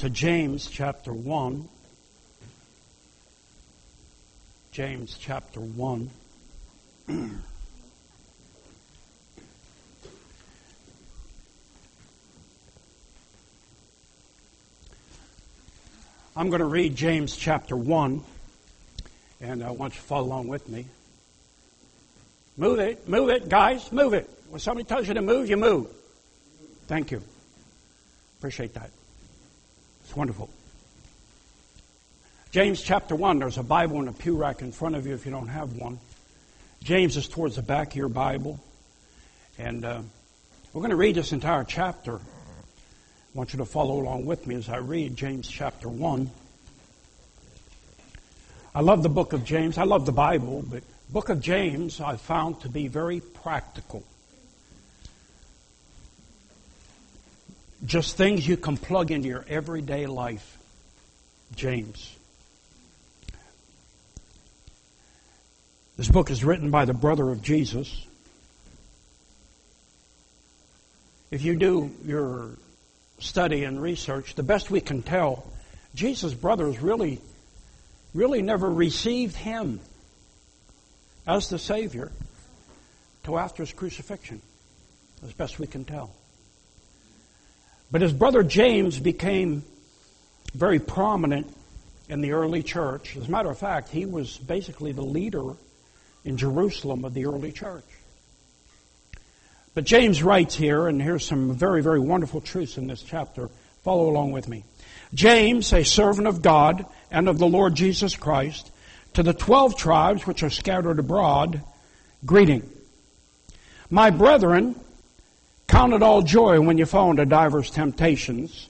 to James chapter 1. James chapter 1. I'm going to read James chapter 1, and I want you to follow along with me. Move it, guys, move it. When somebody tells you to move, you move. Thank you. Appreciate that. It's wonderful. James chapter 1, there's a Bible in a pew rack in front of you if you don't have one. James is towards the back of your Bible. And we're going to read this entire chapter. I want you to follow along with me as I read James chapter 1. I love the book of James. I love the Bible, but the book of James I've found to be very practical. Just things you can plug into your everyday life. James. This book is written by the brother of Jesus. If you do your study and research, the best we can tell, Jesus' brothers really never received him as the Savior till after his crucifixion, as best we can tell. But his brother James became very prominent in the early church. As a matter of fact, he was basically the leader in Jerusalem of the early church. But James writes here, and here's some very, very wonderful truths in this chapter. Follow along with me. James, a servant of God and of the Lord Jesus Christ, to the 12 tribes which are scattered abroad, greeting. My brethren, count it all joy when you fall into divers temptations.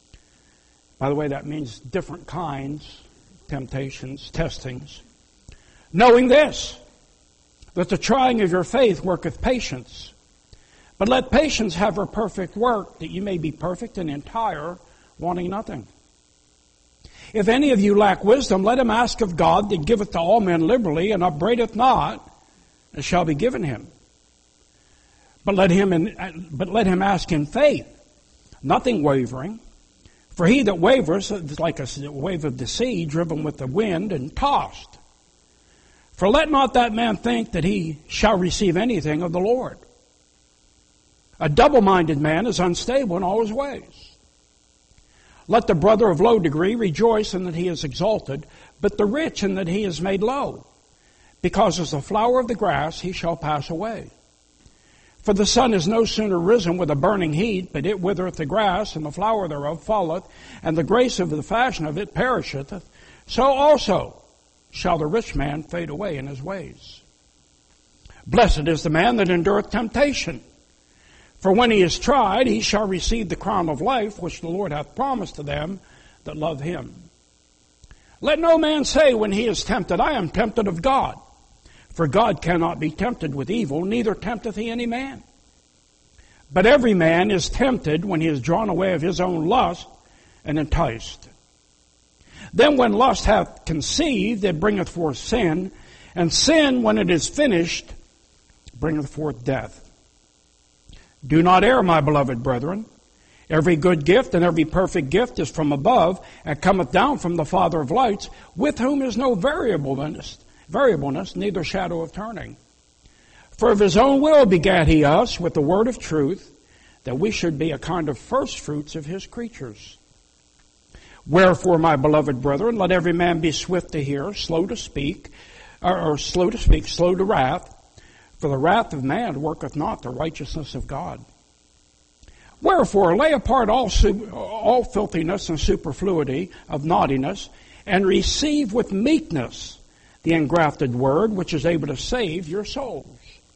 By the way, that means different kinds, temptations, testings. Knowing this, that the trying of your faith worketh patience. But let patience have her perfect work, that you may be perfect and entire, wanting nothing. If any of you lack wisdom, let him ask of God, that giveth to all men liberally, and upbraideth not, and shall be given him. But let him ask in faith, nothing wavering. For he that wavers is like a wave of the sea, driven with the wind and tossed. For let not that man think that he shall receive anything of the Lord. A double-minded man is unstable in all his ways. Let the brother of low degree rejoice in that he is exalted, but the rich in that he is made low. Because as the flower of the grass he shall pass away. For the sun is no sooner risen with a burning heat, but it withereth the grass, and the flower thereof falleth, and the grace of the fashion of it perisheth. So also shall the rich man fade away in his ways. Blessed is the man that endureth temptation. For when he is tried, he shall receive the crown of life, which the Lord hath promised to them that love him. Let no man say when he is tempted, I am tempted of God. For God cannot be tempted with evil, neither tempteth he any man. But every man is tempted when he is drawn away of his own lust and enticed. Then when lust hath conceived, it bringeth forth sin, and sin, when it is finished, bringeth forth death. Do not err, my beloved brethren. Every good gift and every perfect gift is from above, and cometh down from the Father of lights, with whom is no variableness, neither shadow of turning. For of his own will begat he us with the word of truth, that we should be a kind of first fruits of his creatures. Wherefore, my beloved brethren, let every man be swift to hear, slow to speak, slow to wrath, for the wrath of man worketh not the righteousness of God. Wherefore, lay apart all filthiness and superfluity of naughtiness, and receive with meekness the engrafted word, which is able to save your souls.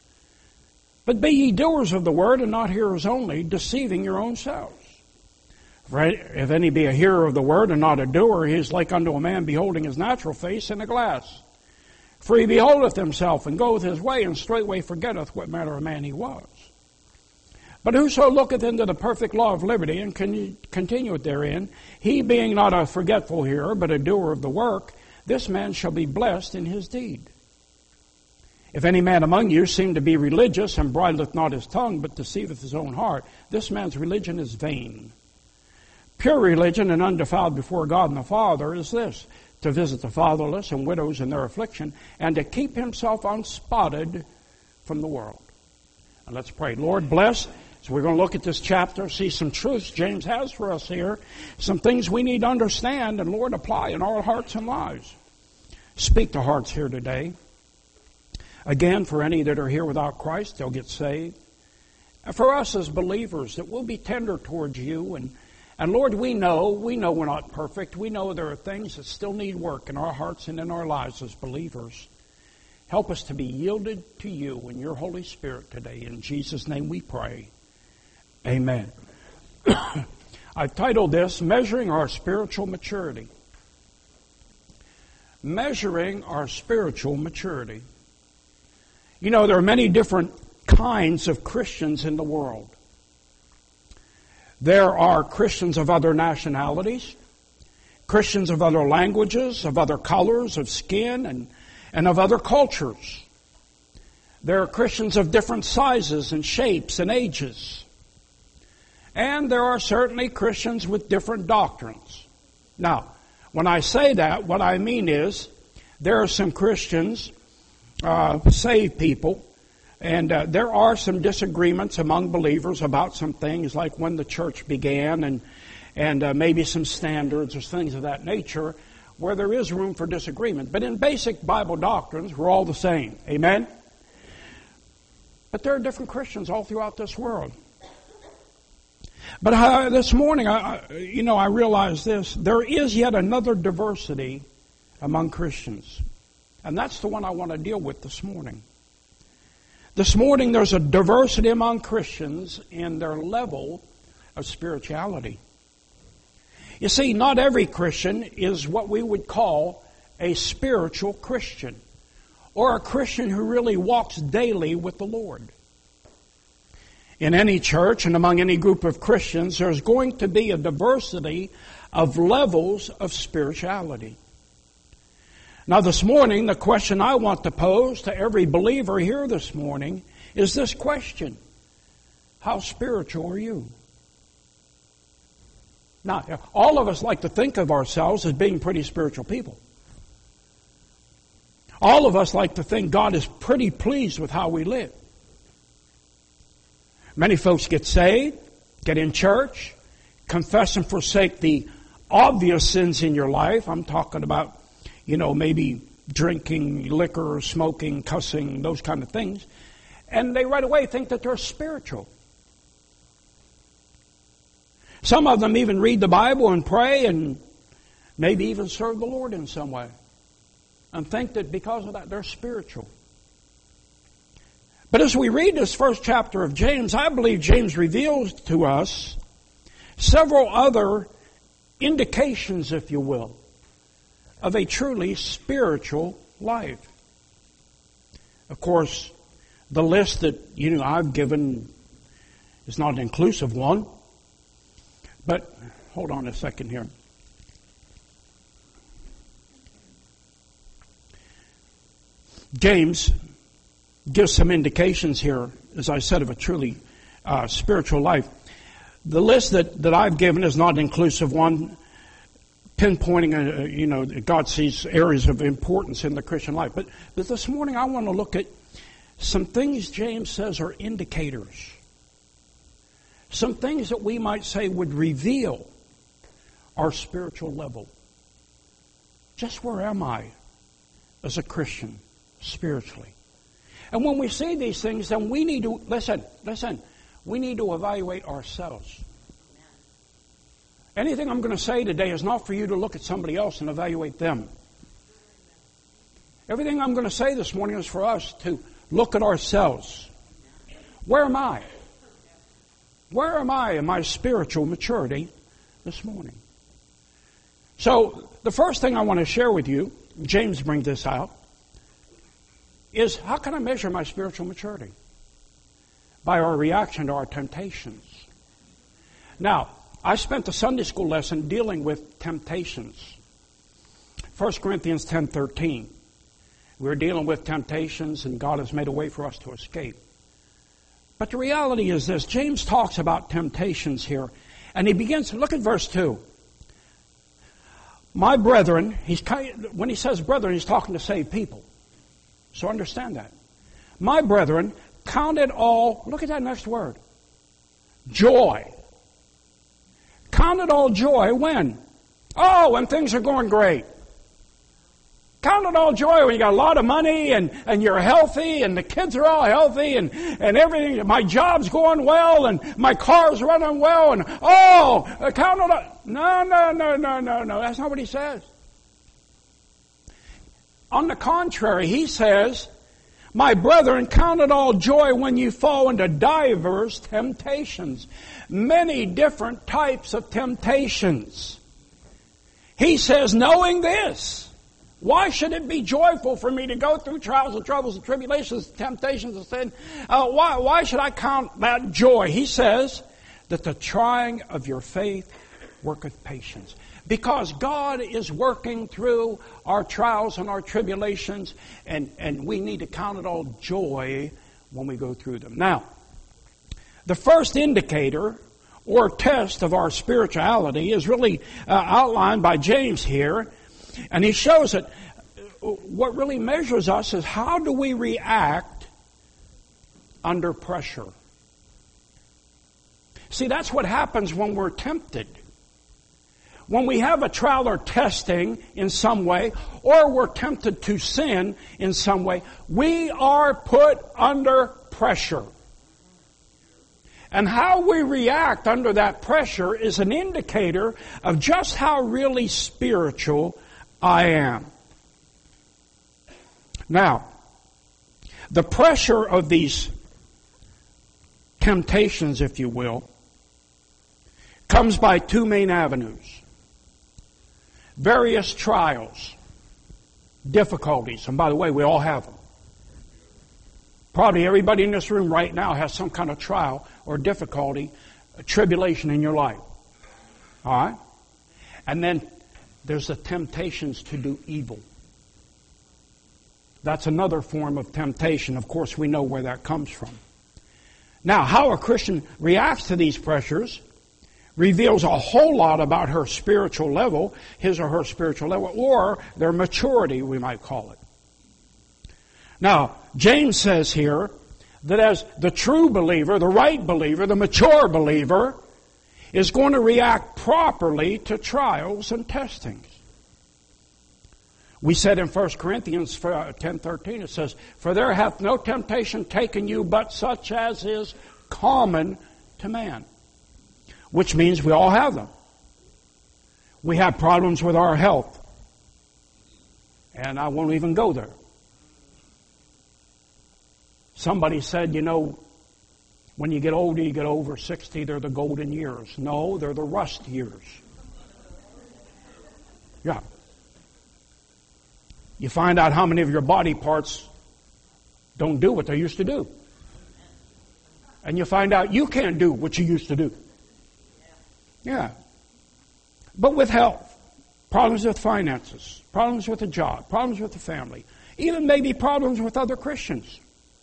But be ye doers of the word, and not hearers only, deceiving your own selves. For if any be a hearer of the word, and not a doer, he is like unto a man beholding his natural face in a glass. For he beholdeth himself, and goeth his way, and straightway forgetteth what manner of man he was. But whoso looketh into the perfect law of liberty, and continueth therein, he being not a forgetful hearer, but a doer of the work, this man shall be blessed in his deed. If any man among you seem to be religious, and bridleth not his tongue, but deceiveth his own heart, this man's religion is vain. Pure religion and undefiled before God and the Father is this: to visit the fatherless and widows in their affliction, and to keep himself unspotted from the world. And let's pray. Lord, bless. So we're going to look at this chapter, see some truths James has for us here, some things we need to understand, and Lord, apply in our hearts and lives. Speak to hearts here today. Again, for any that are here without Christ, they'll get saved. And for us as believers, that we'll be tender towards you. And Lord, we know we're not perfect. We know there are things that still need work in our hearts and in our lives as believers. Help us to be yielded to you and your Holy Spirit today. In Jesus' name we pray. Amen. I've titled this, Measuring Our Spiritual Maturity. Measuring our spiritual maturity. You know, there are many different kinds of Christians in the world. There are Christians of other nationalities, Christians of other languages, of other colors of skin, and of other cultures. There are Christians of different sizes and shapes and ages. And there are certainly Christians with different doctrines. Now, when I say that, what I mean is there are some Christians, saved people, and there are some disagreements among believers about some things like when the church began and maybe some standards or things of that nature where there is room for disagreement. But in basic Bible doctrines, we're all the same. Amen? But there are different Christians all throughout this world. But this morning, I realized this. There is yet another diversity among Christians. And that's the one I want to deal with this morning. This morning, there's a diversity among Christians in their level of spirituality. You see, not every Christian is what we would call a spiritual Christian, or a Christian who really walks daily with the Lord. In any church and among any group of Christians, there's going to be a diversity of levels of spirituality. Now this morning, the question I want to pose to every believer here this morning is this question: how spiritual are you? Now, all of us like to think of ourselves as being pretty spiritual people. All of us like to think God is pretty pleased with how we live. Many folks get saved, get in church, confess and forsake the obvious sins in your life. I'm talking about, maybe drinking liquor, smoking, cussing, those kind of things. And they right away think that they're spiritual. Some of them even read the Bible and pray and maybe even serve the Lord in some way. And think that because of that, they're spiritual. But as we read this first chapter of James, I believe James reveals to us several other indications, if you will, of a truly spiritual life. Of course, the list that I've given is not an inclusive one. But hold on a second here. James gives some indications here, as I said, of a truly spiritual life. The list that I've given is not an inclusive one, pinpointing, God sees areas of importance in the Christian life. But this morning I want to look at some things James says are indicators. Some things that we might say would reveal our spiritual level. Just where am I as a Christian spiritually? And when we see these things, then we need to, listen, we need to evaluate ourselves. Anything I'm going to say today is not for you to look at somebody else and evaluate them. Everything I'm going to say this morning is for us to look at ourselves. Where am I? Where am I in my spiritual maturity this morning? So, the first thing I want to share with you, James brings this out, is how can I measure my spiritual maturity? By our reaction to our temptations. Now, I spent the Sunday school lesson dealing with temptations. 1 Corinthians 10:13. We're dealing with temptations and God has made a way for us to escape. But the reality is this. James talks about temptations here. And he begins, look at verse 2. My brethren, when he says brethren, he's talking to saved people. So understand that. My brethren, count it all, look at that next word, joy. Count it all joy when? Oh, when things are going great. Count it all joy when you got a lot of money and you're healthy and the kids are all healthy and everything. My job's going well and my car's running well and count it all. No. That's not what he says. On the contrary, he says, my brethren, count it all joy when you fall into divers temptations. Many different types of temptations. He says, knowing this, why should it be joyful for me to go through trials and troubles and tribulations, temptations and sin? Why should I count that joy? He says that the trying of your faith worketh patience. Because God is working through our trials and our tribulations, and we need to count it all joy when we go through them. Now, the first indicator or test of our spirituality is really outlined by James here. And he shows that what really measures us is how do we react under pressure. See, that's what happens when we're tempted. When we have a trial or testing in some way, or we're tempted to sin in some way, we are put under pressure. And how we react under that pressure is an indicator of just how really spiritual I am. Now, the pressure of these temptations, if you will, comes by two main avenues. Various trials, difficulties, and by the way, we all have them. Probably everybody in this room right now has some kind of trial or difficulty, a tribulation in your life. All right? And then there's the temptations to do evil. That's another form of temptation. Of course, we know where that comes from. Now, how a Christian reacts to these pressures reveals a whole lot about her spiritual level, his or her spiritual level, or their maturity, we might call it. Now, James says here that as the true believer, the right believer, the mature believer, is going to react properly to trials and testings. We said in 1 Corinthians 10:13, it says, for there hath no temptation taken you but such as is common to man. Which means we all have them. We have problems with our health. And I won't even go there. Somebody said, when you get older, you get over 60, they're the golden years. No, they're the rust years. Yeah. You find out how many of your body parts don't do what they used to do. And you find out you can't do what you used to do. Yeah. But with health, problems with finances, problems with a job, problems with the family, even maybe problems with other Christians.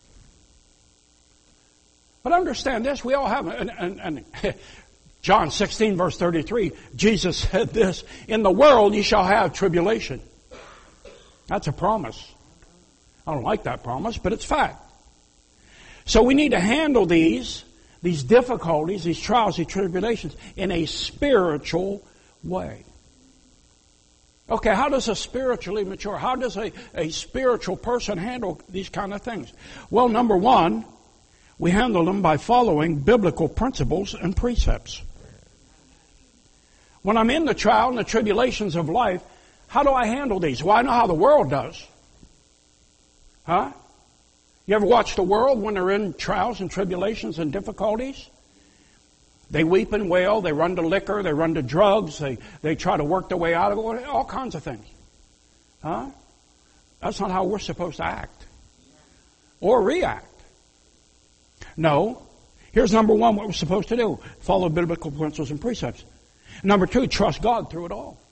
But understand this, we all have, and John 16 verse 33, Jesus said this, in the world ye shall have tribulation. That's a promise. I don't like that promise, but it's fact. So we need to handle these difficulties, these trials, these tribulations in a spiritual way. Okay, how does a spiritually mature, how does a spiritual person handle these kind of things? Well, number one, we handle them by following biblical principles and precepts. When I'm in the trial and the tribulations of life, how do I handle these? Well, I know how the world does. Huh? You ever watch the world when they're in trials and tribulations and difficulties? They weep and wail, they run to liquor, they run to drugs, they try to work their way out of it, all kinds of things. Huh? That's not how we're supposed to act or react. No. Here's number one, what we're supposed to do. Follow biblical principles and precepts. Number two, trust God through it all.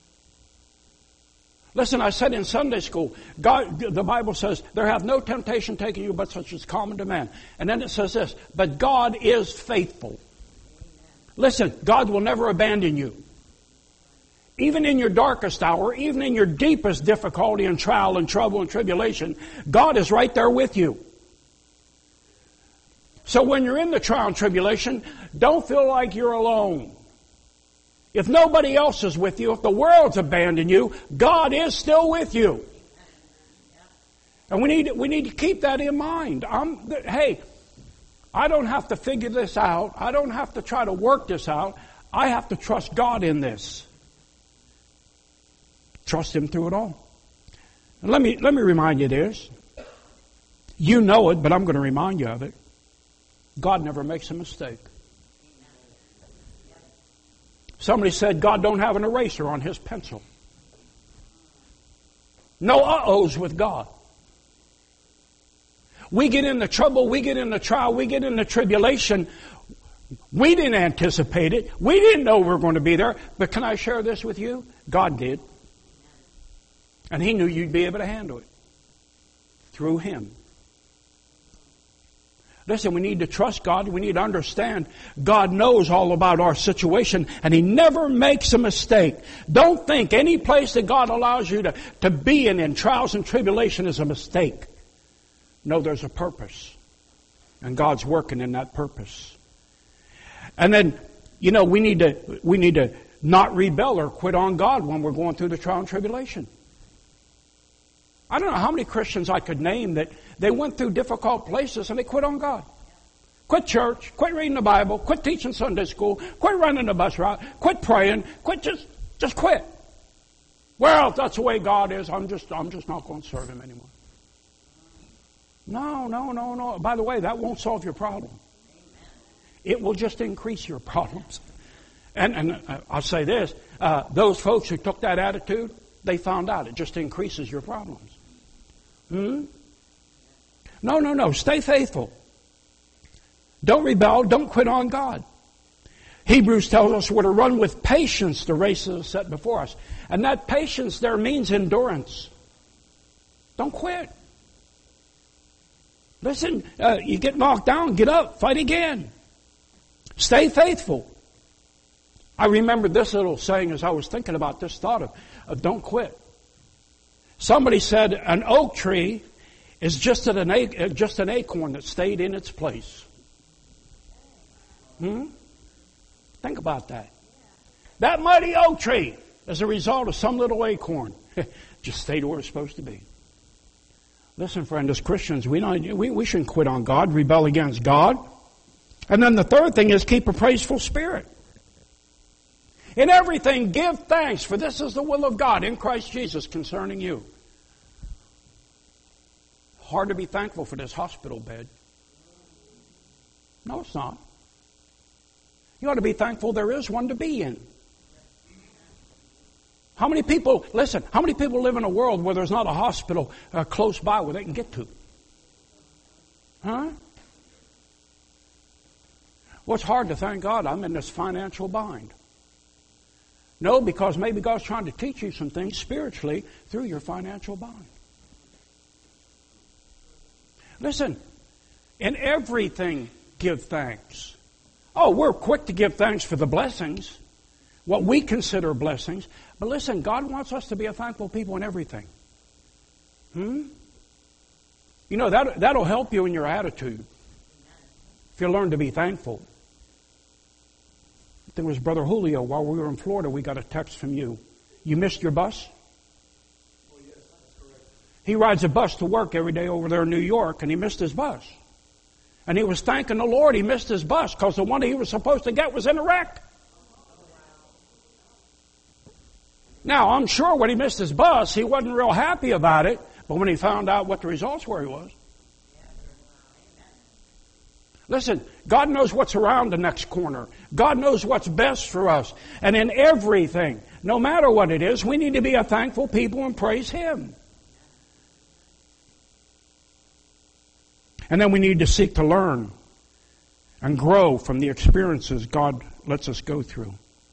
Listen, I said in Sunday school, God, the Bible says, there hath no temptation taken you but such as common to man. And then it says this, but God is faithful. Listen, God will never abandon you. Even in your darkest hour, even in your deepest difficulty and trial and trouble and tribulation, God is right there with you. So when you're in the trial and tribulation, don't feel like you're alone. If nobody else is with you, if the world's abandoned you, God is still with you. And we need to keep that in mind. Hey, I don't have to figure this out. I don't have to try to work this out. I have to trust God in this. Trust Him through it all. And let me remind you this. You know it, but I'm going to remind you of it. God never makes a mistake. Somebody said God don't have an eraser on His pencil. No uh-ohs with God. We get into trouble, we get into trial, we get into tribulation. We didn't anticipate it. We didn't know we were going to be there. But can I share this with you? God did. And He knew you'd be able to handle it. Through Him. Listen, we need to trust God. We need to understand God knows all about our situation, and He never makes a mistake. Don't think any place that God allows you to be in trials and tribulation is a mistake. No, there's a purpose. And God's working in that purpose. And then, we need to not rebel or quit on God when we're going through the trial and tribulation. I don't know how many Christians I could name that they went through difficult places and they quit on God. Quit church, quit reading the Bible, quit teaching Sunday school, quit running the bus route, quit praying, just quit. Well, if that's the way God is, I'm just not going to serve Him anymore. No. By the way, that won't solve your problem. It will just increase your problems. And I'll say this, those folks who took that attitude, they found out it just increases your problems. No. Stay faithful. Don't rebel. Don't quit on God. Hebrews tells us we're to run with patience the race that is set before us. And that patience there means endurance. Don't quit. Listen, you get knocked down, get up, fight again. Stay faithful. I remember this little saying as I was thinking about this thought of don't quit. Somebody said an oak tree is just an acorn that stayed in its place. Think about that. That mighty oak tree, as a result of some little acorn, just stayed where it's supposed to be. Listen, friend, as Christians, we shouldn't quit on God, rebel against God. And then the third thing is keep a praiseful spirit. In everything, give thanks, for this is the will of God in Christ Jesus concerning you. Hard to be thankful for this hospital bed. No, it's not. You ought to be thankful there is one to be in. How many people live in a world where there's not a hospital close by where they can get to? Huh? Well, it's hard to thank God I'm in this financial bind. No, because maybe God's trying to teach you some things spiritually through your financial bind. Listen, in everything give thanks. Oh, we're quick to give thanks for the blessings, what we consider blessings. But listen, God wants us to be a thankful people in everything. That'll help you in your attitude if you learn to be thankful. There was Brother Julio, while we were in Florida, we got a text from you. You missed your bus? Oh, yes, that's correct. He rides a bus to work every day over there in New York, and he missed his bus. And he was thanking the Lord he missed his bus because the one he was supposed to get was in a wreck. Now, I'm sure when he missed his bus, he wasn't real happy about it, but when he found out what the results were, he was. Listen, God knows what's around the next corner. God knows what's best for us. And in everything, no matter what it is, we need to be a thankful people and praise Him. And then we need to seek to learn and grow from the experiences God lets us go through.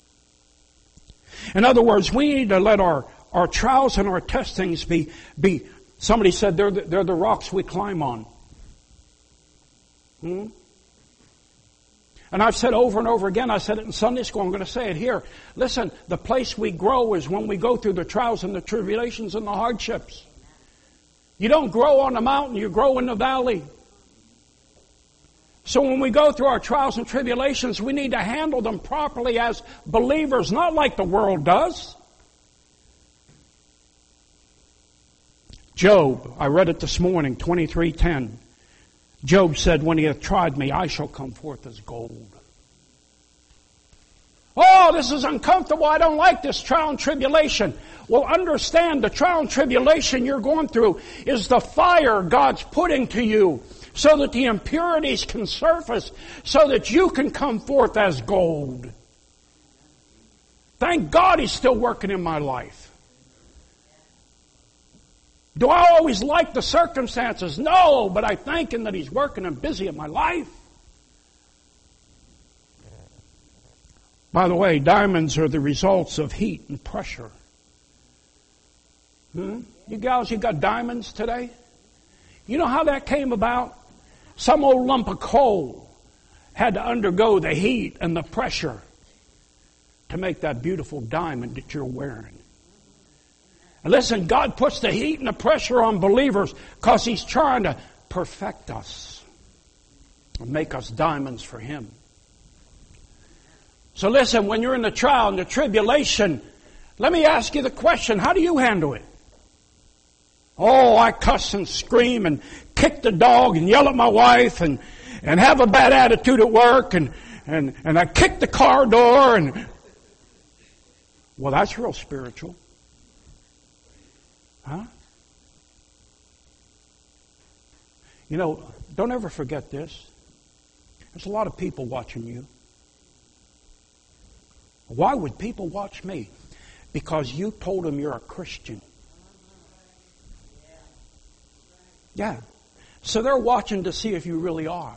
In other words, we need to let our trials and our testings be somebody said they're the rocks we climb on. And I've said over and over again, I said it in Sunday school, I'm going to say it here. Listen, the place we grow is when we go through the trials and the tribulations and the hardships. You don't grow on the mountain, you grow in the valley. So when we go through our trials and tribulations, we need to handle them properly as believers, not like the world does. Job, I read it this morning, 23:10. Job said, when he hath tried me, I shall come forth as gold. Oh, this is uncomfortable. I don't like this trial and tribulation. Well, understand the trial and tribulation you're going through is the fire God's putting to you so that the impurities can surface, so that you can come forth as gold. Thank God He's still working in my life. Do I always like the circumstances? No, but I thank Him that He's working and busy in my life. By the way, diamonds are the results of heat and pressure. You gals, you got diamonds today? You know how that came about? Some old lump of coal had to undergo the heat and the pressure to make that beautiful diamond that you're wearing. And listen, God puts the heat and the pressure on believers because He's trying to perfect us and make us diamonds for Him. So listen, when you're in the trial and the tribulation, let me ask you the question, how do you handle it? Oh, I cuss and scream and kick the dog and yell at my wife and have a bad attitude at work and I kick the car door and... Well, that's real spiritual. Huh? You know, don't ever forget this. There's a lot of people watching you. Why would people watch me? Because you told them you're a Christian. Yeah. So they're watching to see if you really are.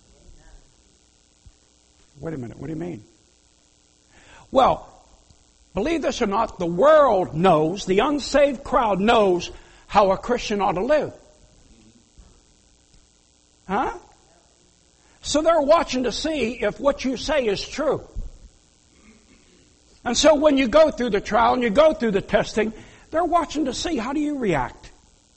Wait a minute, what do you mean? Well, believe this or not, the world knows, the unsaved crowd knows how a Christian ought to live. Huh? So they're watching to see if what you say is true. And so when you go through the trial and you go through the testing, they're watching to see how do you react.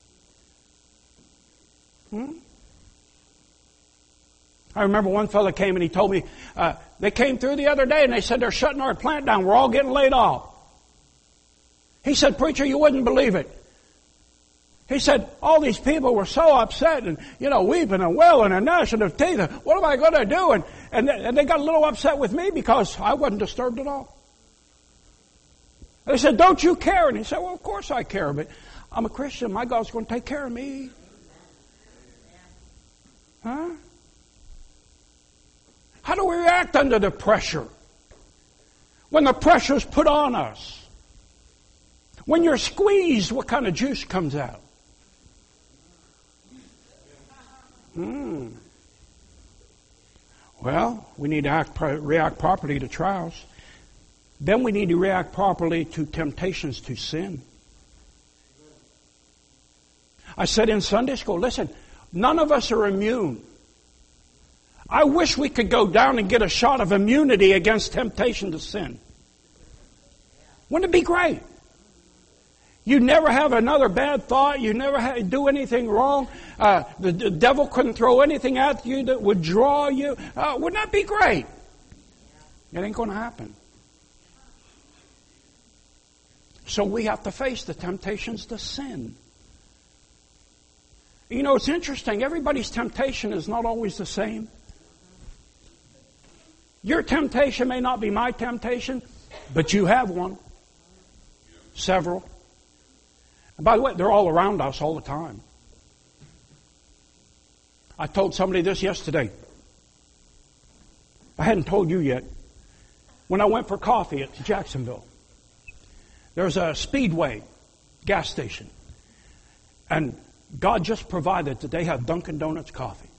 I remember one fellow came and he told me, they came through the other day and they said they're shutting our plant down. We're all getting laid off. He said, preacher, you wouldn't believe it. He said, all these people were so upset and, weeping and wailing and gnashing of teeth. What am I going to do? And they got a little upset with me because I wasn't disturbed at all. They said, don't you care? And he said, well, of course I care, but I'm a Christian. My God's going to take care of me. Huh? How do we react under the pressure? When the pressure's put on us. When you're squeezed, what kind of juice comes out? Well, we need to react properly to trials. Then we need to react properly to temptations to sin. I said in Sunday school, listen, none of us are immune. I wish we could go down and get a shot of immunity against temptation to sin. Wouldn't it be great? You never have another bad thought. You never do anything wrong. The devil couldn't throw anything at you that would draw you. Wouldn't that be great? It ain't going to happen. So we have to face the temptations to sin. It's interesting. Everybody's temptation is not always the same. Your temptation may not be my temptation, but you have one. Several. And by the way, they're all around us all the time. I told somebody this yesterday. I hadn't told you yet. When I went for coffee at Jacksonville, there's a Speedway gas station. And God just provided that they have Dunkin' Donuts coffee.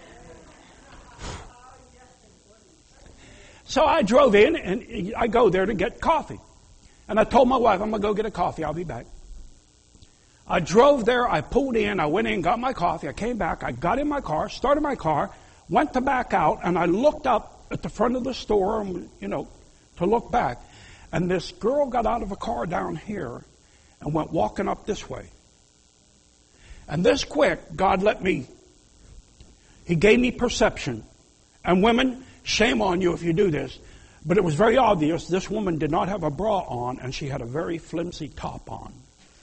So I drove in, and I go there to get coffee. And I told my wife, I'm going to go get a coffee. I'll be back. I drove there. I pulled in. I went in, got my coffee. I came back. I got in my car, started my car, went to back out, and I looked up at the front of the store, to look back. And this girl got out of a car down here and went walking up this way. And this quick, God He gave me perception. And women, shame on you if you do this. But it was very obvious this woman did not have a bra on, and she had a very flimsy top on.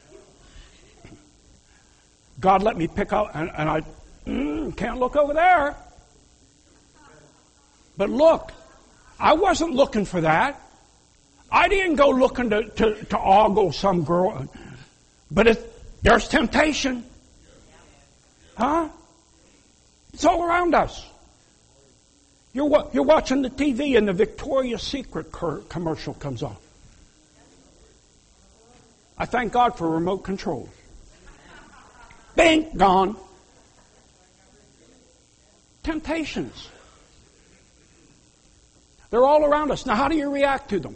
God let me pick up, and I can't look over there. But look, I wasn't looking for that. I didn't go looking to ogle some girl. But there's temptation. Huh? It's all around us. You're watching the TV and the Victoria's Secret commercial comes on. I thank God for remote control. Bing, gone. Temptations. They're all around us. Now, how do you react to them?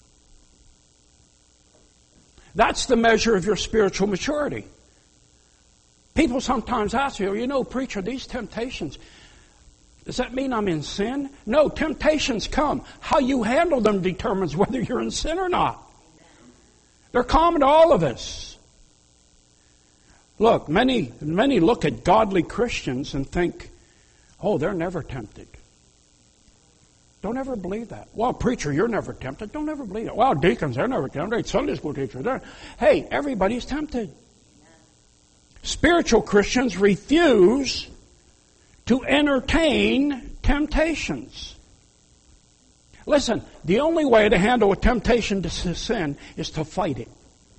That's the measure of your spiritual maturity. People sometimes ask you, preacher, these temptations, does that mean I'm in sin? No, temptations come. How you handle them determines whether you're in sin or not. They're common to all of us. Look, many look at godly Christians and think, oh, they're never tempted. Don't ever believe that. Well, preacher, you're never tempted. Don't ever believe it. Well, deacons, they're never tempted. Sunday school teachers, hey, everybody's tempted. Spiritual Christians refuse to entertain temptations. Listen, the only way to handle a temptation to sin is to fight it.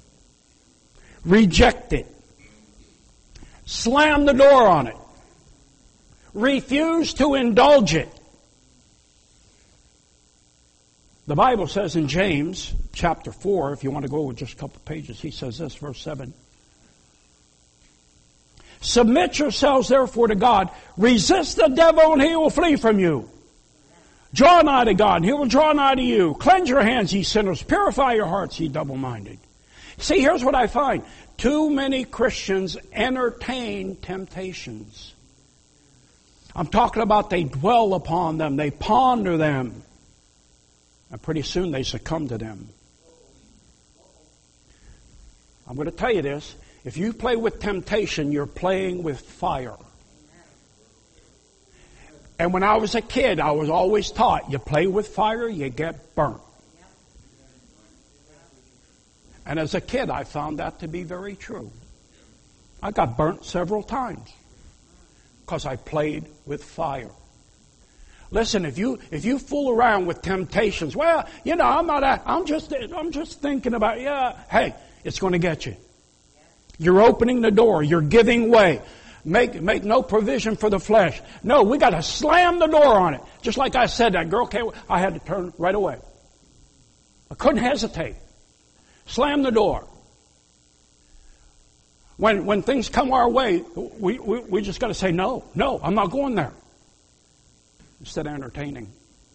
Reject it. Slam the door on it. Refuse to indulge it. The Bible says in James chapter 4, if you want to go over just a couple pages, he says this, verse 7. Submit yourselves therefore to God. Resist the devil and he will flee from you. Draw nigh to God and he will draw nigh to you. Cleanse your hands, ye sinners. Purify your hearts, ye double-minded. See, here's what I find. Too many Christians entertain temptations. I'm talking about they dwell upon them. They ponder them. And pretty soon they succumb to them. I'm going to tell you this. If you play with temptation, you're playing with fire. And when I was a kid, I was always taught, you play with fire, you get burnt. And as a kid, I found that to be very true. I got burnt several times because I played with fire. Listen, if you fool around with temptations, well, I'm just thinking about, hey, it's going to get you. You're opening the door. You're giving way. Make no provision for the flesh. No, we got to slam the door on it. Just like I said, that girl came, I had to turn right away. I couldn't hesitate. Slam the door. When things come our way, we just got to say, no, I'm not going there. Instead of entertaining.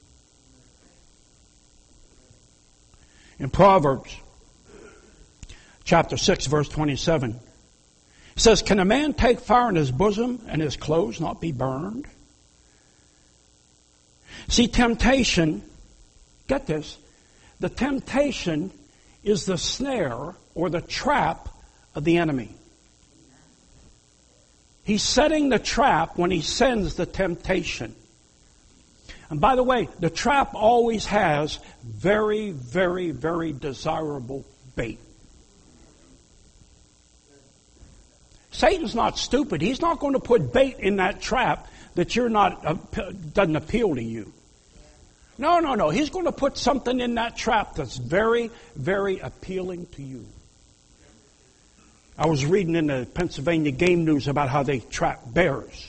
In Proverbs chapter 6, verse 27, it says, can a man take fire in his bosom and his clothes not be burned? See, temptation, get this, the temptation is the snare or the trap of the enemy. He's setting the trap when he sends the temptation. And by the way, the trap always has very, very, very desirable bait. Satan's not stupid. He's not going to put bait in that trap that doesn't appeal to you. No. He's going to put something in that trap that's very, very appealing to you. I was reading in the Pennsylvania Game News about how they trap bears.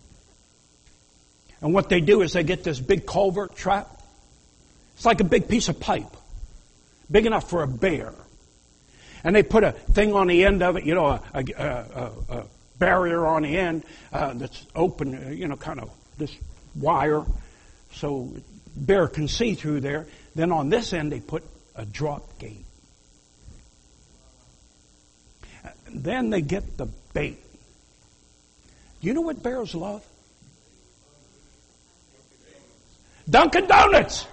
And what they do is they get this big culvert trap. It's like a big piece of pipe, big enough for a bear. And they put a thing on the end of it, a barrier on the end that's open, kind of this wire, so bear can see through there. Then on this end they put a drop gate. Then they get the bait. You know what bears love? Dunkin' Donuts.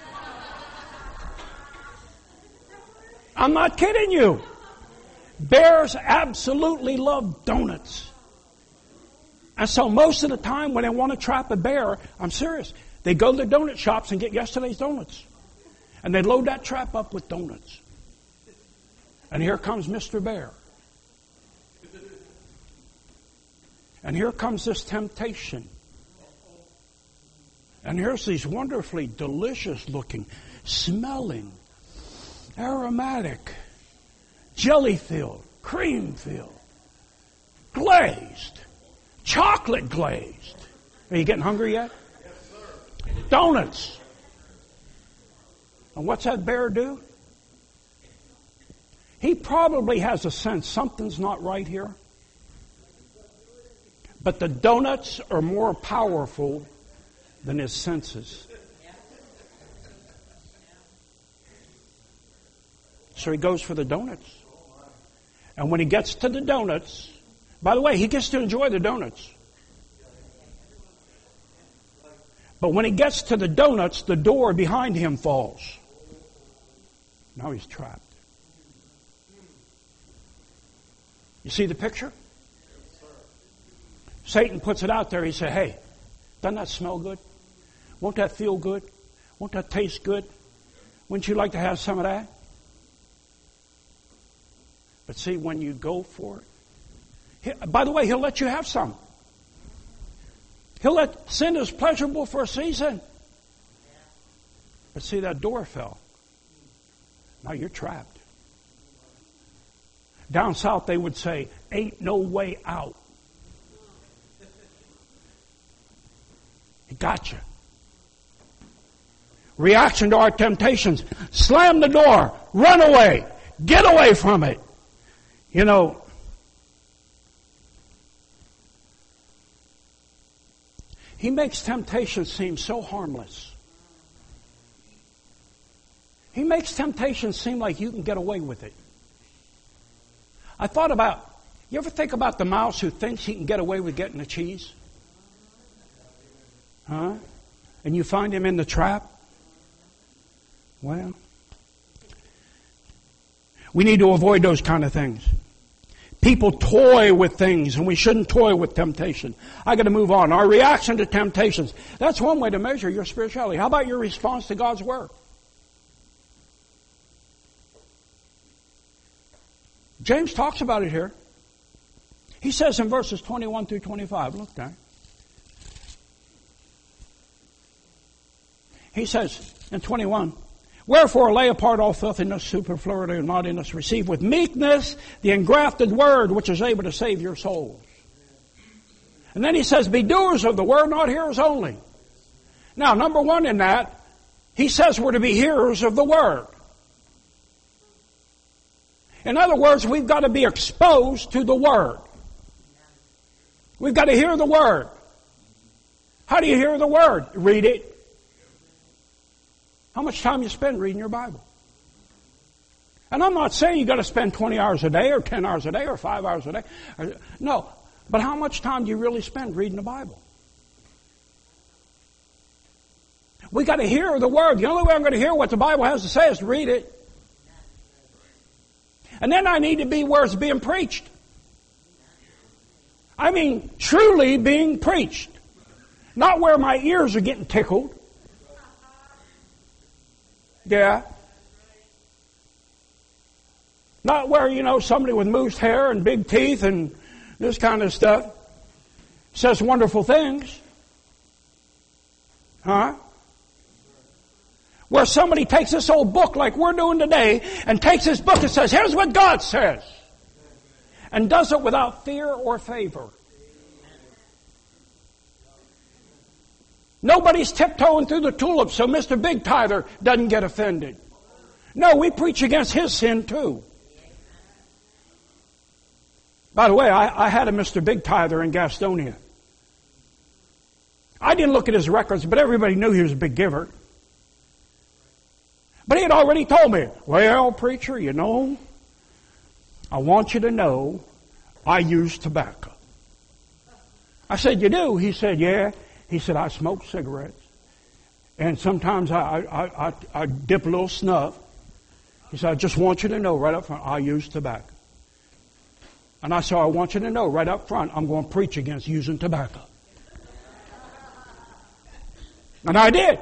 I'm not kidding you. Bears absolutely love donuts. And so most of the time when they want to trap a bear, I'm serious, they go to the donut shops and get yesterday's donuts. And they load that trap up with donuts. And here comes Mr. Bear. And here comes this temptation. And here's these wonderfully delicious looking, smelling, aromatic, jelly-filled, cream-filled, glazed, chocolate glazed. Are you getting hungry yet? Yes, sir. Donuts. And what's that bear do? He probably has a sense something's not right here. But the donuts are more powerful than his senses. So he goes for the donuts. And when he gets to the donuts, by the way, he gets to enjoy the donuts. But when he gets to the donuts, the door behind him falls. Now he's trapped. You see the picture? Satan puts it out there. He said, hey, doesn't that smell good? Won't that feel good? Won't that taste good? Wouldn't you like to have some of that? But see, when you go for it, by the way, he'll let you have some. He'll let sin is pleasurable for a season. But see, that door fell. Now you're trapped. Down south they would say, ain't no way out. He got you. Reaction to our temptations. Slam the door. Run away. Get away from it. You know, he makes temptation seem so harmless. He makes temptation seem like you can get away with it. I thought about, you ever think about the mouse who thinks he can get away with getting the cheese? Huh? And you find him in the trap? Well, we need to avoid those kind of things. People toy with things, and we shouldn't toy with temptation. I got to move on. Our reaction to temptations. That's one way to measure your spirituality. How about your response to God's Word? James talks about it here. He says in verses 21 through 25, look there. He says in 21, wherefore lay apart all filthiness, superfluity, and naughtiness, receive with meekness the engrafted word which is able to save your souls. And then he says, be doers of the word, not hearers only. Now, number one in that, he says we're to be hearers of the word. In other words, we've got to be exposed to the word. We've got to hear the word. How do you hear the word? Read it. How much time you spend reading your Bible? And I'm not saying you got to spend 20 hours a day or 10 hours a day or 5 hours a day. No. But how much time do you really spend reading the Bible? We got to hear the Word. The only way I'm going to hear what the Bible has to say is to read it. And then I need to be where it's being preached. I mean, truly being preached. Not where my ears are getting tickled. Yeah. Not where, somebody with moose hair and big teeth and this kind of stuff says wonderful things. Huh? Where somebody takes this old book like we're doing today and takes this book and says, here's what God says. And does it without fear or favor. Nobody's tiptoeing through the tulips so Mr. Big Tither doesn't get offended. No, we preach against his sin too. By the way, I had a Mr. Big Tither in Gastonia. I didn't look at his records, but everybody knew he was a big giver. But he had already told me, well, preacher, I want you to know I use tobacco. I said, you do? He said, yeah. He said, I smoke cigarettes. And sometimes I dip a little snuff. He said, I just want you to know right up front, I use tobacco. And I said, I want you to know right up front, I'm going to preach against using tobacco. And I did.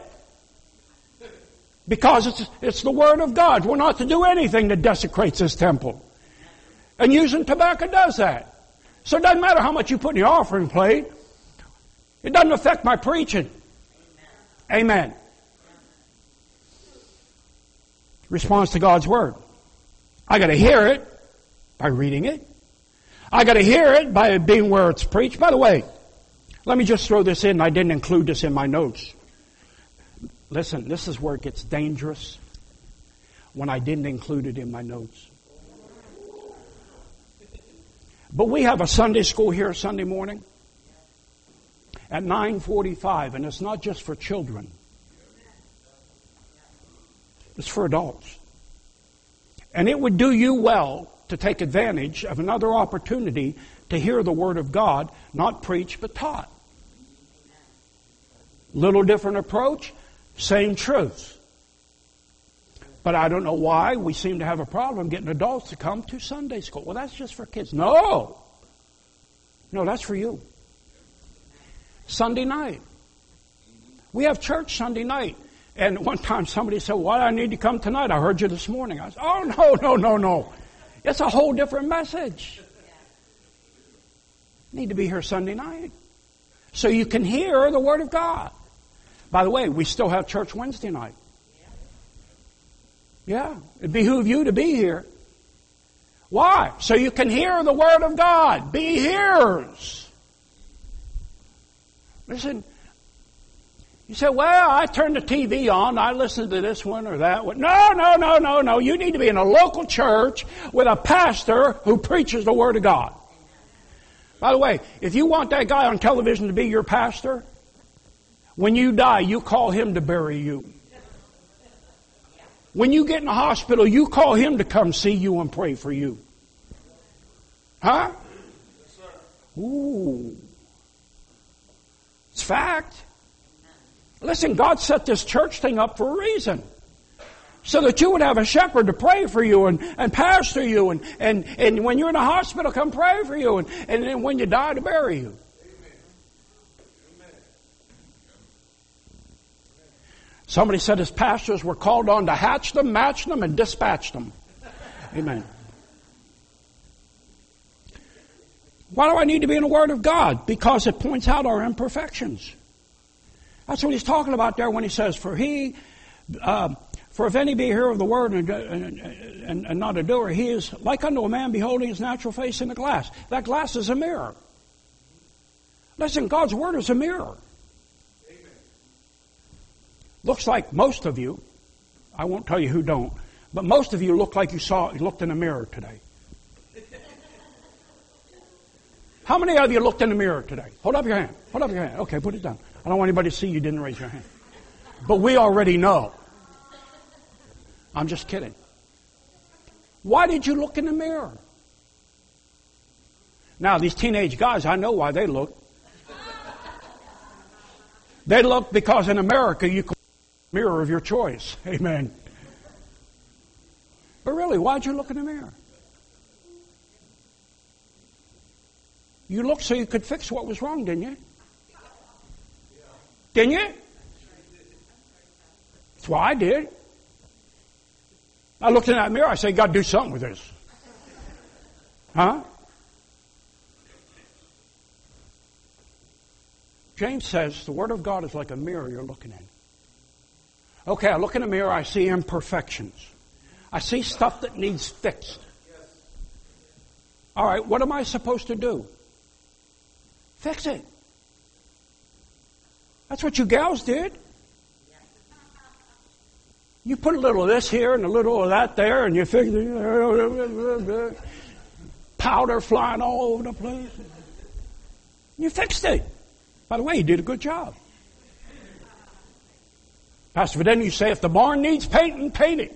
Because it's the Word of God. We're not to do anything that desecrates this temple. And using tobacco does that. So it doesn't matter how much you put in the offering plate. It doesn't affect my preaching. Amen. Response to God's Word. I got to hear it by reading it. I got to hear it by it being where it's preached. By the way, let me just throw this in. I didn't include this in my notes. Listen, this is where it gets dangerous when I didn't include it in my notes. But we have a Sunday school here Sunday morning at 9:45, and it's not just for children. It's for adults. And it would do you well to take advantage of another opportunity to hear the Word of God, not preached but taught. Little different approach, same truth. But I don't know why we seem to have a problem getting adults to come to Sunday school. Well, that's just for kids. No, that's for you. Sunday night. We have church Sunday night. And one time somebody said, why do I need to come tonight? I heard you this morning. I said, oh, no. It's a whole different message. You need to be here Sunday night. So you can hear the Word of God. By the way, we still have church Wednesday night. Yeah, it behooves you to be here. Why? So you can hear the Word of God. Be hearers. Listen, you say, well, I turn the TV on, I listen to this one or that one. No. You need to be in a local church with a pastor who preaches the Word of God. By the way, if you want that guy on television to be your pastor, when you die, you call him to bury you. When you get in the hospital, you call him to come see you and pray for you. Huh? Yes, sir. Ooh. It's fact. Listen, God set this church thing up for a reason. So that you would have a shepherd to pray for you and pastor you and when you're in the hospital, come pray for you and then when you die to bury you. Somebody said his pastors were called on to hatch them, match them, and dispatch them. Amen. Why do I need to be in the Word of God? Because it points out our imperfections. That's what he's talking about there when he says, for if any be a hearer of the Word and not a doer, he is like unto a man beholding his natural face in a glass. That glass is a mirror. Listen, God's Word is a mirror. Looks like most of you, I won't tell you who don't, but most of you look like you looked in a mirror today. How many of you looked in the mirror today? Hold up your hand. Hold up your hand. Okay, put it down. I don't want anybody to see you didn't raise your hand. But we already know. I'm just kidding. Why did you look in the mirror? Now, these teenage guys, I know why they look. They look because in America you can mirror of your choice. Amen. But really, why'd you look in the mirror? You looked so you could fix what was wrong, didn't you? Didn't you? That's what I did. I looked in that mirror, I said, God, do something with this. Huh? James says the Word of God is like a mirror you're looking in. Okay, I look in the mirror, I see imperfections. I see stuff that needs fixed. All right, what am I supposed to do? Fix it. That's what you gals did. You put a little of this here and a little of that there, and you figure powder flying all over the place. You fixed it. By the way, you did a good job. Pastor Vidal, you say if the barn needs painting, paint it.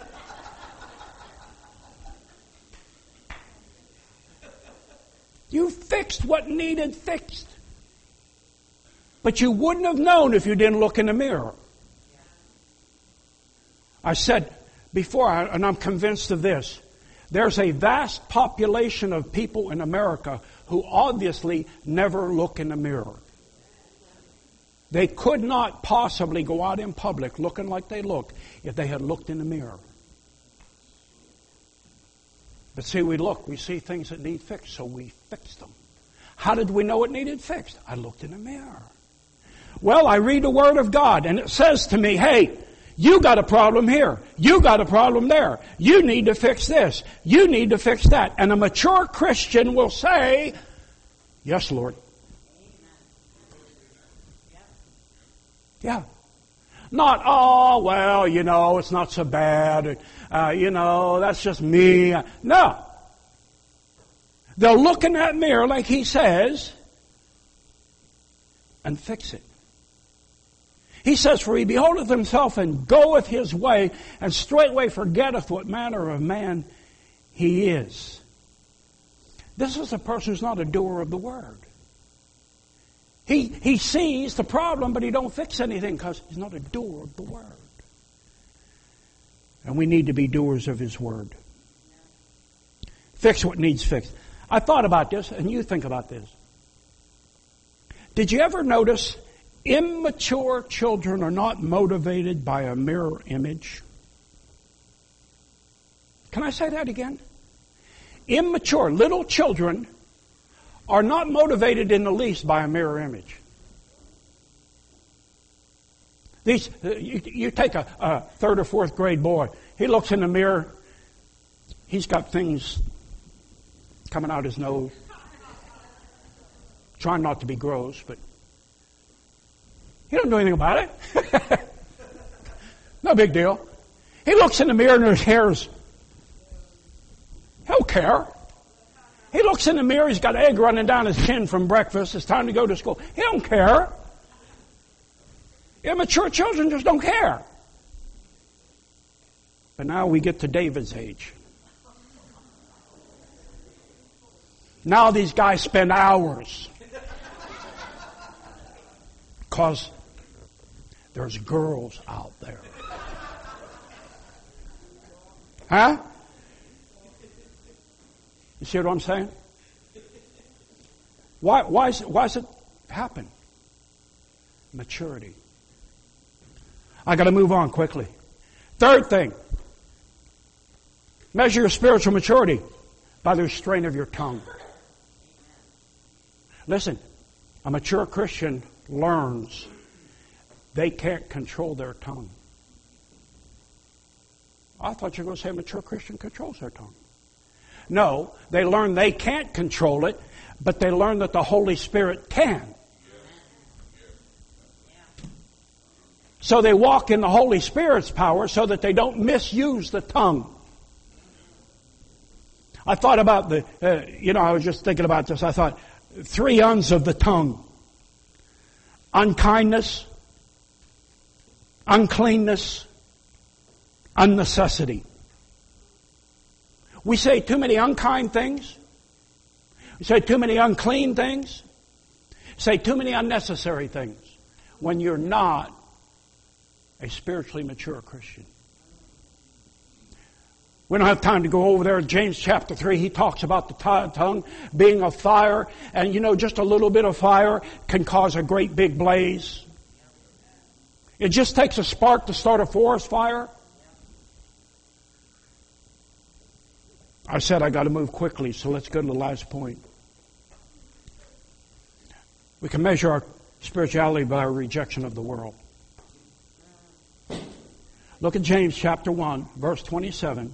You fixed what needed fixed. But you wouldn't have known if you didn't look in the mirror. I said before, and I'm convinced of this, there's a vast population of people in America who obviously never look in the mirror. They could not possibly go out in public looking like they look if they had looked in the mirror. But see, we see things that need fixed, so we fix them. How did we know it needed fixed? I looked in the mirror. Well, I read the Word of God, and it says to me, hey, you got a problem here. You got a problem there. You need to fix this. You need to fix that. And a mature Christian will say, yes, Lord. Yeah. Not, oh, well, it's not so bad. That's just me. No. They'll look in that mirror, like he says, and fix it. He says, for he beholdeth himself and goeth his way, and straightway forgetteth what manner of man he is. This is a person who's not a doer of the word. He sees the problem, but he don't fix anything because he's not a doer of the word. And we need to be doers of his word. Fix what needs fixed. I thought about this, and you think about this. Did you ever notice immature children are not motivated by a mirror image? Can I say that again? Immature little children are not motivated in the least by a mirror image. You take a third or fourth grade boy. He looks in the mirror. He's got things coming out his nose. Trying not to be gross, but he don't do anything about it. No big deal. He looks in the mirror and his hair's... He'll care. He looks in the mirror, he's got egg running down his chin from breakfast. It's time to go to school. He don't care. Immature children just don't care. But now we get to David's age. Now these guys spend hours. Because there's girls out there. Huh? You see what I'm saying? Why does it happen? Maturity. I got to move on quickly. Third thing. Measure your spiritual maturity by the restraint of your tongue. Listen, a mature Christian learns they can't control their tongue. I thought you were going to say a mature Christian controls their tongue. No, they learn they can't control it, but they learn that the Holy Spirit can. So they walk in the Holy Spirit's power so that they don't misuse the tongue. I thought about I was just thinking about this. I thought, 3 uns of the tongue. Unkindness, uncleanness, unnecessity. We say too many unkind things. We say too many unclean things. Say too many unnecessary things when you're not a spiritually mature Christian. We don't have time to go over there. James chapter 3, he talks about the tongue being a fire. And just a little bit of fire can cause a great big blaze. It just takes a spark to start a forest fire. I said I got to move quickly, so let's go to the last point. We can measure our spirituality by our rejection of the world. Look at James chapter 1, verse 27.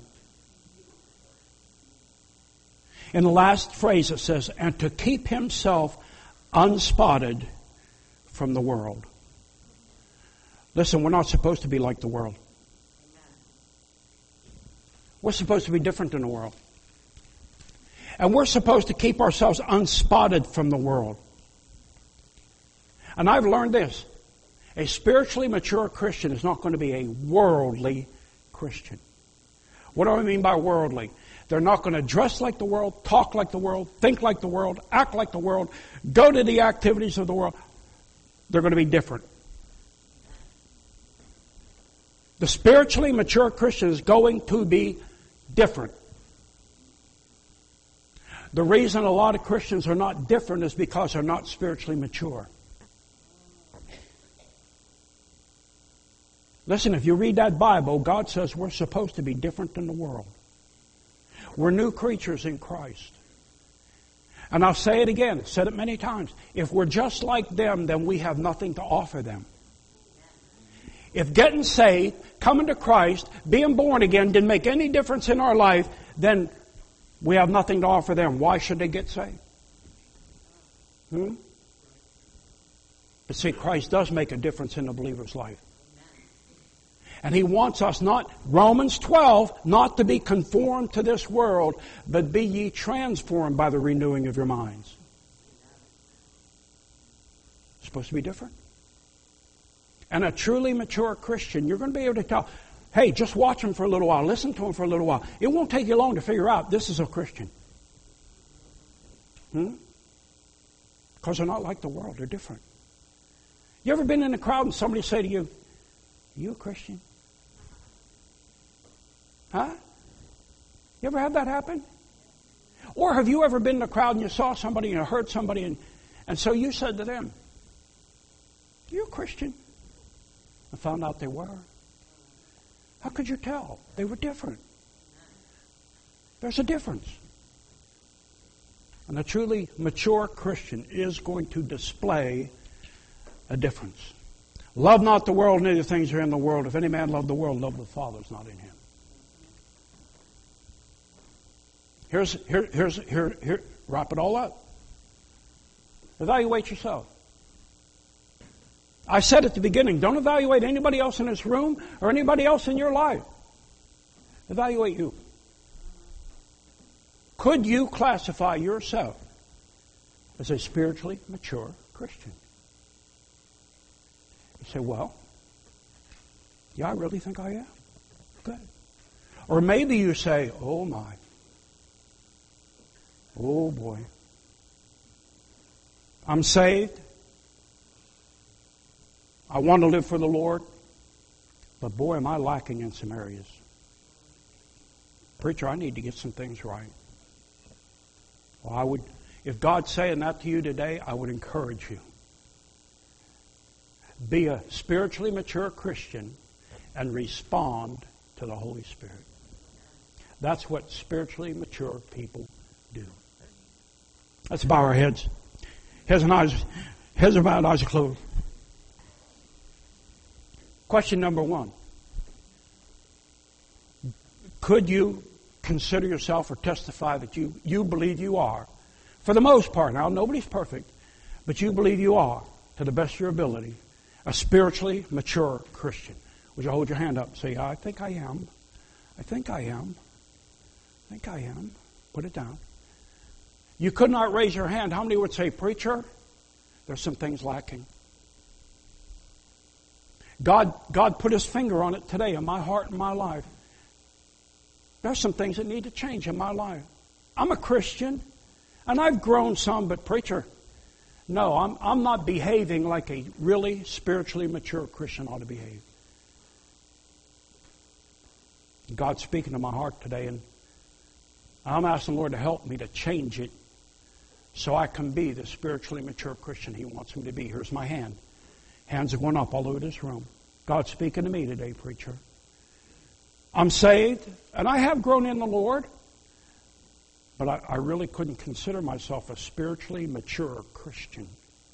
In the last phrase it says, and to keep himself unspotted from the world. Listen, we're not supposed to be like the world. We're supposed to be different than the world. And we're supposed to keep ourselves unspotted from the world. And I've learned this. A spiritually mature Christian is not going to be a worldly Christian. What do I mean by worldly? They're not going to dress like the world, talk like the world, think like the world, act like the world, go to the activities of the world. They're going to be different. The spiritually mature Christian is going to be different. The reason a lot of Christians are not different is because they're not spiritually mature. Listen, if you read that Bible, God says we're supposed to be different than the world. We're new creatures in Christ. And I'll say it again, I've said it many times. If we're just like them, then we have nothing to offer them. If getting saved, coming to Christ, being born again didn't make any difference in our life, then we have nothing to offer them. Why should they get saved? But see, Christ does make a difference in the believer's life. And He wants us not, Romans 12, not to be conformed to this world, but be ye transformed by the renewing of your minds. It's supposed to be different. And a truly mature Christian, you're going to be able to tell, hey, just watch him for a little while, listen to him for a little while. It won't take you long to figure out this is a Christian. Because they're not like the world, they're different. You ever been in a crowd and somebody say to you, are you a Christian? Huh? You ever had that happen? Or have you ever been in a crowd and you saw somebody and you heard somebody and so you said to them, are you a Christian? And found out they were. How could you tell? They were different. There's a difference. And a truly mature Christian is going to display a difference. Love not the world, neither things are in the world. If any man love the world, love of the Father is not in him. Here, wrap it all up. Evaluate yourself. I said at the beginning, don't evaluate anybody else in this room or anybody else in your life. Evaluate you. Could you classify yourself as a spiritually mature Christian? You say, well, yeah, I really think I am. Good. Or maybe you say, oh my. Oh boy. I'm saved. I want to live for the Lord. But boy, am I lacking in some areas. Preacher, I need to get some things right. Well, if God's saying that to you today, I would encourage you. Be a spiritually mature Christian and respond to the Holy Spirit. That's what spiritually mature people do. Let's bow our heads. Heads are bowed, eyes are closed. Question number 1. Could you consider yourself or testify that you believe you are, for the most part, now nobody's perfect, but you believe you are, to the best of your ability, a spiritually mature Christian? Would you hold your hand up and say, yeah, I think I am. I think I am. I think I am. Put it down. You could not raise your hand. How many would say, preacher, there's some things lacking? God put His finger on it today in my heart and my life. There's some things that need to change in my life. I'm a Christian, and I've grown some, but preacher, no, I'm not behaving like a really spiritually mature Christian ought to behave. God's speaking to my heart today, and I'm asking the Lord to help me to change it so I can be the spiritually mature Christian He wants me to be. Here's my hand. Hands are going up all over this room. God's speaking to me today, preacher. I'm saved, and I have grown in the Lord, but I really couldn't consider myself a spiritually mature Christian.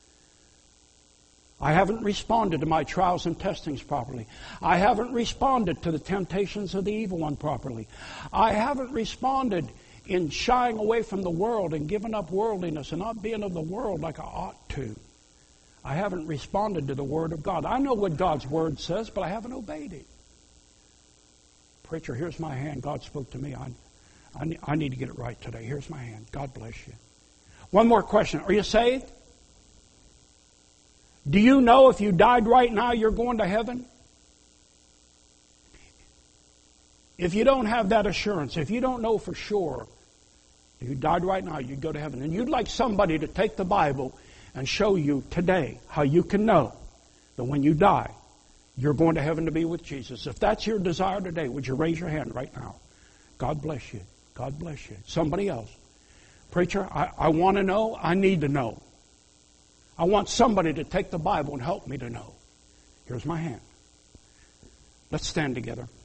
I haven't responded to my trials and testings properly. I haven't responded to the temptations of the evil one properly. I haven't responded in shying away from the world and giving up worldliness and not being of the world like I ought to. I haven't responded to the Word of God. I know what God's Word says, but I haven't obeyed it. Preacher, here's my hand. God spoke to me. I need to get it right today. Here's my hand. God bless you. One more question. Are you saved? Do you know if you died right now, you're going to heaven? If you don't have that assurance, if you don't know for sure, if you died right now, you'd go to heaven. And you'd like somebody to take the Bible and show you today how you can know that when you die, You're going to heaven to be with Jesus. If that's your desire today, would you raise your hand right now? God bless you. God bless you. Somebody else. Preacher, I want to know. I need to know. I want somebody to take the Bible and help me to know. Here's my hand. Let's stand together.